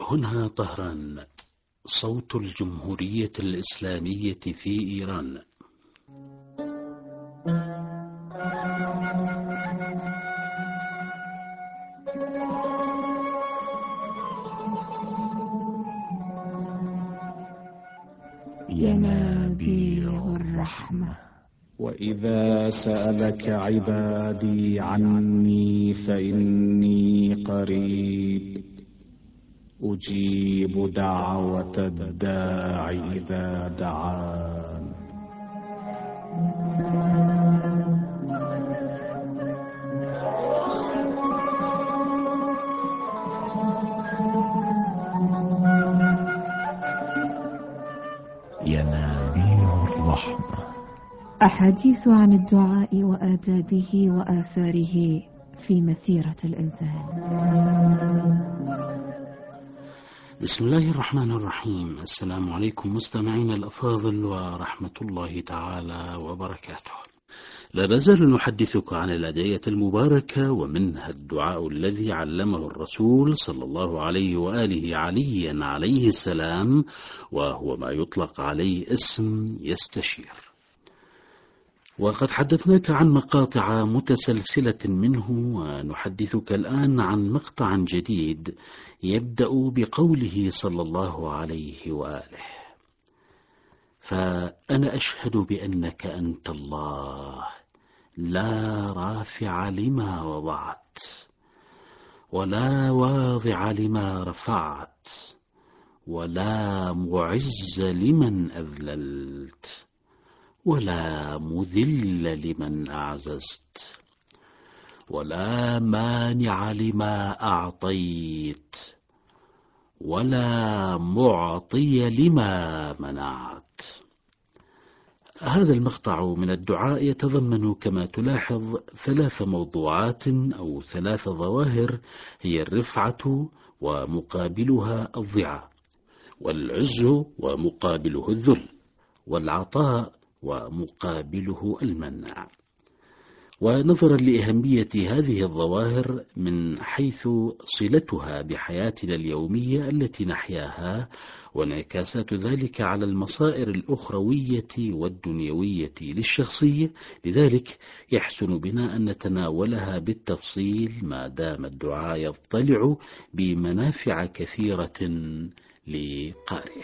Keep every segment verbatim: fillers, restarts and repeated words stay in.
هنا طهران، صوت الجمهورية الإسلامية في إيران. ينابيع الرحمة. وإذا سألك عبادي عني فإني قريب أجيب دعوة الداع إذا دعان. ينابيع الرحمة. أحاديث عن الدعاء وآدابه وآثاره في مسيرة الإنسان. بسم الله الرحمن الرحيم. السلام عليكم مستمعين الأفاضل ورحمة الله تعالى وبركاته. لا نزال نحدثك عن الأدعية المباركة، ومنها الدعاء الذي علمه الرسول صلى الله عليه وآله عليا عليه السلام، وهو ما يطلق عليه اسم يستشير. وقد حدثناك عن مقاطع متسلسلة منه، ونحدثك الآن عن مقطع جديد يبدأ بقوله صلى الله عليه وآله: فأنا أشهد بأنك أنت الله، لا رافع لما وضعت ولا واضع لما رفعت ولا معز لمن أذللت ولا مذل لمن أعززت ولا مانع لما أعطيت ولا معطي لما منعت. هذا المقطع من الدعاء يتضمن كما تلاحظ ثلاث موضوعات أو ثلاث ظواهر، هي الرفعة ومقابلها الضعة، والعز ومقابله الذل، والعطاء ومقابله المنع. ونظرا لأهمية هذه الظواهر من حيث صلتها بحياتنا اليومية التي نحياها، وانعكاسات ذلك على المصائر الأخروية والدنيوية للشخصية، لذلك يحسن بنا أن نتناولها بالتفصيل ما دام الدعاء يضطلع بمنافع كثيرة لقارئه.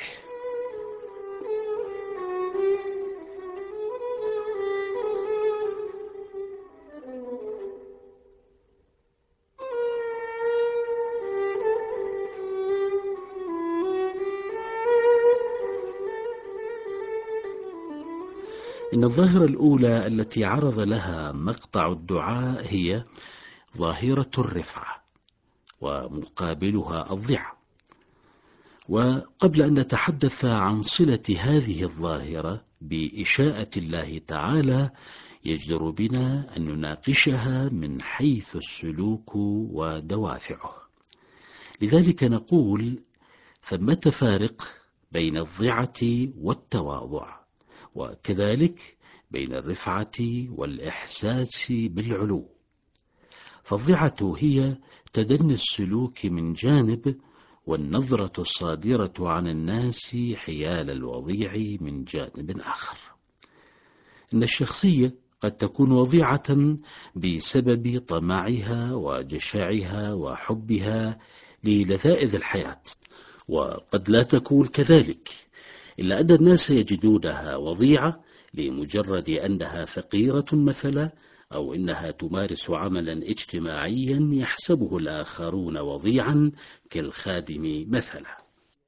إن الظاهرة الأولى التي عرض لها مقطع الدعاء هي ظاهرة الرفعة ومقابلها الضعة. وقبل أن نتحدث عن صلة هذه الظاهرة بإشاءة الله تعالى، يجدر بنا أن نناقشها من حيث السلوك ودوافعه. لذلك نقول: ثمة فارق بين الضعة والتواضع، وكذلك بين الرفعة والإحساس بالعلو. فالضعة هي تدني السلوك من جانب، والنظرة الصادرة عن الناس حيال الوضيع من جانب آخر. إن الشخصية قد تكون وضيعة بسبب طمعها وجشعها وحبها للذائذ الحياة، وقد لا تكون كذلك، إلا أن الناس يجدونها وضيعة لمجرد أنها فقيرة مثلا، أو إنها تمارس عملا اجتماعيا يحسبه الآخرون وضيعا كالخادم مثلا.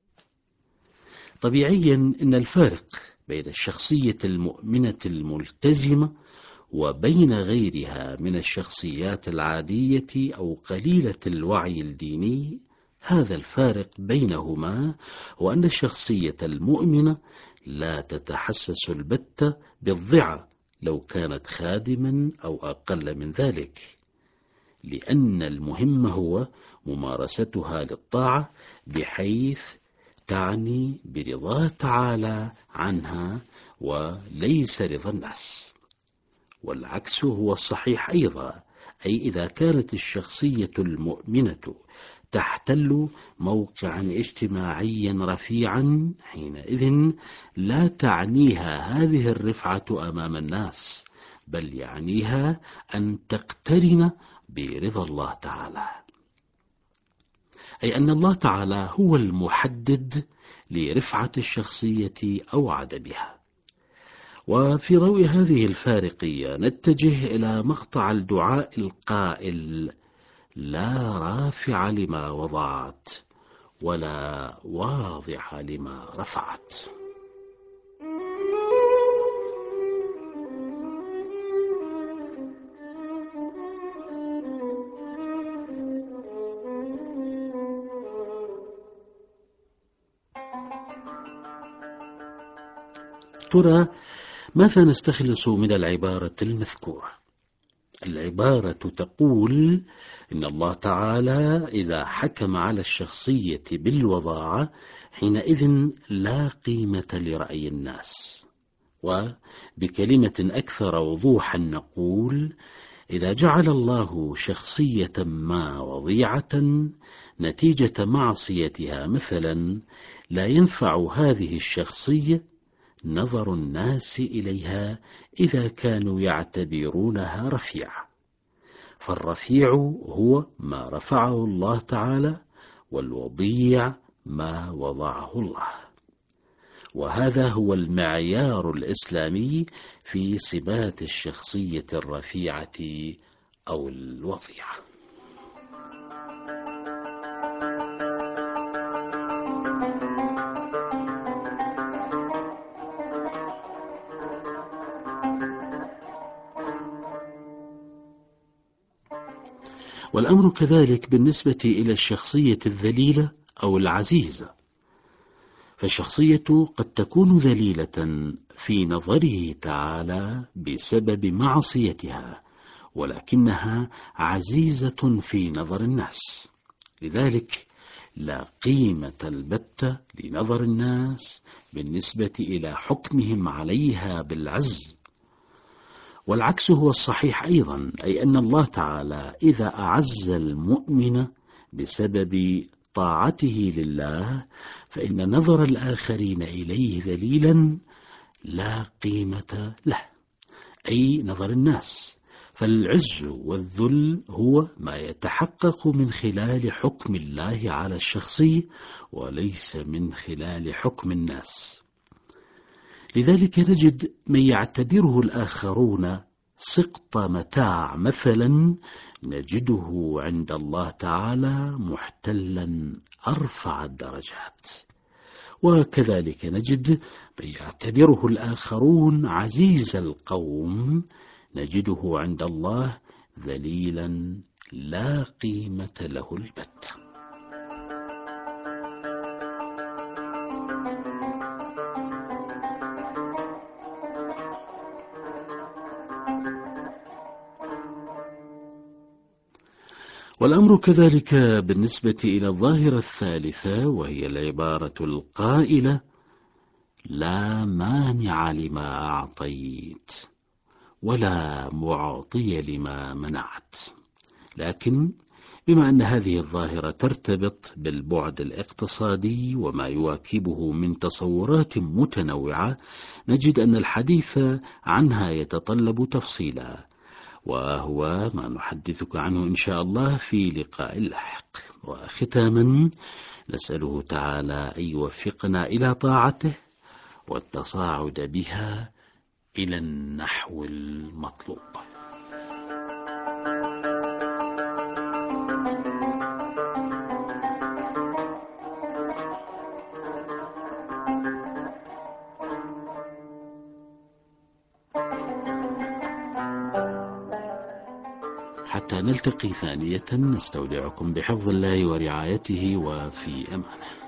طبيعيا إن الفارق بين الشخصية المؤمنة الملتزمة وبين غيرها من الشخصيات العادية أو قليلة الوعي الديني، هذا الفارق بينهما هو أن الشخصية المؤمنة لا تتحسس البتة بالضعة لو كانت خادما أو أقل من ذلك، لأن المهم هو ممارستها للطاعة بحيث تعني برضاه تعالى عنها وليس رضا الناس. والعكس هو الصحيح أيضا، أي إذا كانت الشخصية المؤمنة تحتل موقعا اجتماعيا رفيعا، حينئذ لا تعنيها هذه الرفعة أمام الناس، بل يعنيها أن تقترن برضا الله تعالى، أي أن الله تعالى هو المحدد لرفعة الشخصية أو عدمها. وفي ضوء هذه الفارقية نتجه إلى مقطع الدعاء القائل: لا رافع لما وضعت ولا واضع لما رفعت. ترى ماذا نستخلص من العبارة المذكورة؟ العبارة تقول إن الله تعالى إذا حكم على الشخصية بالوضاعة حينئذ لا قيمة لرأي الناس. وبكلمة أكثر وضوحا نقول: إذا جعل الله شخصية ما وضيعة نتيجة معصيتها مثلا، لا ينفع هذه الشخصية نظر الناس إليها إذا كانوا يعتبرونها رفيعة، فالرفيع هو ما رفعه الله تعالى، والوضيع ما وضعه الله. وهذا هو المعيار الإسلامي في صفات الشخصية الرفيعة أو الوضيعة. والأمر كذلك بالنسبة إلى الشخصية الذليلة أو العزيزة، فالشخصية قد تكون ذليلة في نظره تعالى بسبب معصيتها، ولكنها عزيزة في نظر الناس، لذلك لا قيمة البتة لنظر الناس بالنسبة إلى حكمهم عليها بالعز. والعكس هو الصحيح أيضا، أي أن الله تعالى إذا أعز المؤمن بسبب طاعته لله فإن نظر الآخرين إليه ذليلا لا قيمة له، أي نظر الناس. فالعز والذل هو ما يتحقق من خلال حكم الله على الشخصي وليس من خلال حكم الناس. لذلك نجد من يعتبره الآخرون سقط متاع مثلا، نجده عند الله تعالى محتلا أرفع الدرجات. وكذلك نجد من يعتبره الآخرون عزيز القوم، نجده عند الله ذليلا لا قيمة له البتة. والأمر كذلك بالنسبة إلى الظاهرة الثالثة، وهي العبارة القائلة: لا مانع لما أعطيت ولا معطي لما منعت. لكن بما أن هذه الظاهرة ترتبط بالبعد الاقتصادي وما يواكبه من تصورات متنوعة، نجد أن الحديث عنها يتطلب تفصيلا، وهو ما نحدثك عنه إن شاء الله في لقاء لاحق. وختاما نسأله تعالى أن يوفقنا إلى طاعته والتصاعد بها إلى النحو المطلوب. حتى نلتقي ثانية، نستودعكم بحفظ الله ورعايته، وفي أمانه.